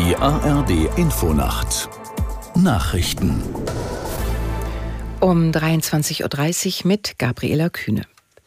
Die ARD-Infonacht Nachrichten um 23:30 Uhr mit Gabriela Kühne.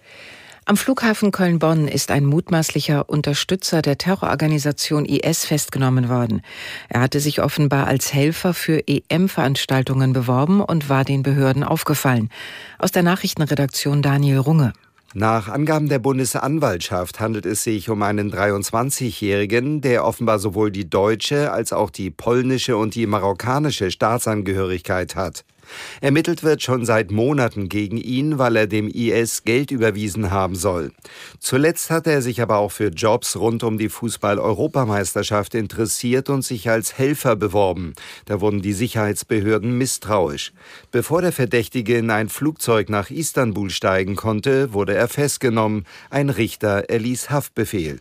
Am Flughafen Köln-Bonn ist ein mutmaßlicher Unterstützer der Terrororganisation IS festgenommen worden. Er hatte sich offenbar als Helfer für EM-Veranstaltungen beworben und war den Behörden aufgefallen. Aus der Nachrichtenredaktion Daniel Runge. Nach Angaben der Bundesanwaltschaft handelt es sich um einen 23-Jährigen, der offenbar sowohl die deutsche als auch die polnische und die marokkanische Staatsangehörigkeit hat. Ermittelt wird schon seit Monaten gegen ihn, weil er dem IS Geld überwiesen haben soll. Zuletzt hatte er sich aber auch für Jobs rund um die Fußball-Europameisterschaft interessiert und sich als Helfer beworben. Da wurden die Sicherheitsbehörden misstrauisch. Bevor der Verdächtige in ein Flugzeug nach Istanbul steigen konnte, wurde er festgenommen. Ein Richter erließ Haftbefehl.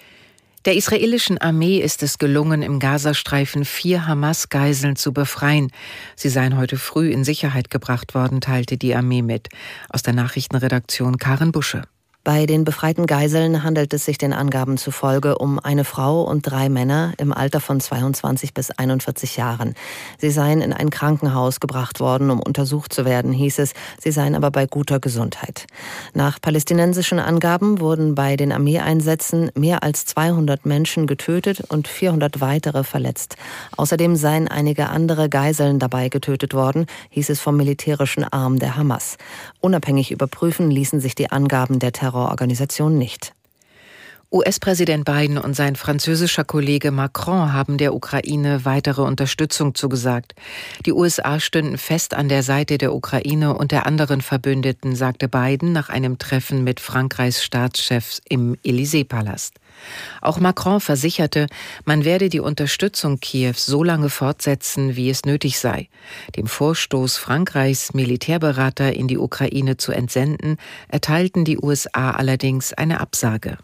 Der israelischen Armee ist es gelungen, im Gazastreifen 4 Hamas-Geiseln zu befreien. Sie seien heute früh in Sicherheit gebracht worden, teilte die Armee mit. Aus der Nachrichtenredaktion Karen Busche. Bei den befreiten Geiseln handelt es sich den Angaben zufolge um eine Frau und 3 Männer im Alter von 22 bis 41 Jahren. Sie seien in ein Krankenhaus gebracht worden, um untersucht zu werden, hieß es. Sie seien aber bei guter Gesundheit. Nach palästinensischen Angaben wurden bei den Armeeeinsätzen mehr als 200 Menschen getötet und 400 weitere verletzt. Außerdem seien einige andere Geiseln dabei getötet worden, hieß es vom militärischen Arm der Hamas. Unabhängig überprüfen ließen sich die Angaben der Terrororganisation nicht. US-Präsident Biden und sein französischer Kollege Macron haben der Ukraine weitere Unterstützung zugesagt. Die USA stünden fest an der Seite der Ukraine und der anderen Verbündeten, sagte Biden nach einem Treffen mit Frankreichs Staatschefs im Élysée-Palast. Auch Macron versicherte, man werde die Unterstützung Kiews so lange fortsetzen, wie es nötig sei. Dem Vorstoß Frankreichs, Militärberater in die Ukraine zu entsenden, erteilten die USA allerdings eine Absage.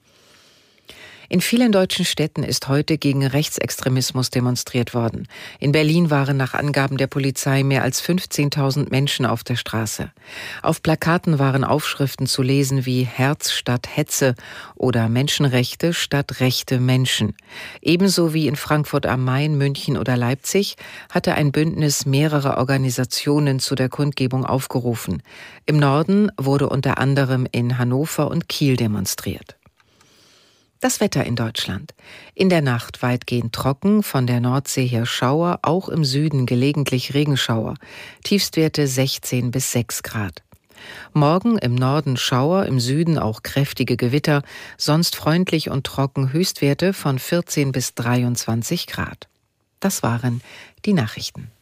In vielen deutschen Städten ist heute gegen Rechtsextremismus demonstriert worden. In Berlin waren nach Angaben der Polizei mehr als 15.000 Menschen auf der Straße. Auf Plakaten waren Aufschriften zu lesen wie Herz statt Hetze oder Menschenrechte statt rechte Menschen. Ebenso wie in Frankfurt am Main, München oder Leipzig hatte ein Bündnis mehrerer Organisationen zu der Kundgebung aufgerufen. Im Norden wurde unter anderem in Hannover und Kiel demonstriert. Das Wetter in Deutschland. In der Nacht weitgehend trocken, von der Nordsee her Schauer, auch im Süden gelegentlich Regenschauer. Tiefstwerte 16 bis 6 Grad. Morgen im Norden Schauer, im Süden auch kräftige Gewitter, sonst freundlich und trocken, Höchstwerte von 14 bis 23 Grad. Das waren die Nachrichten.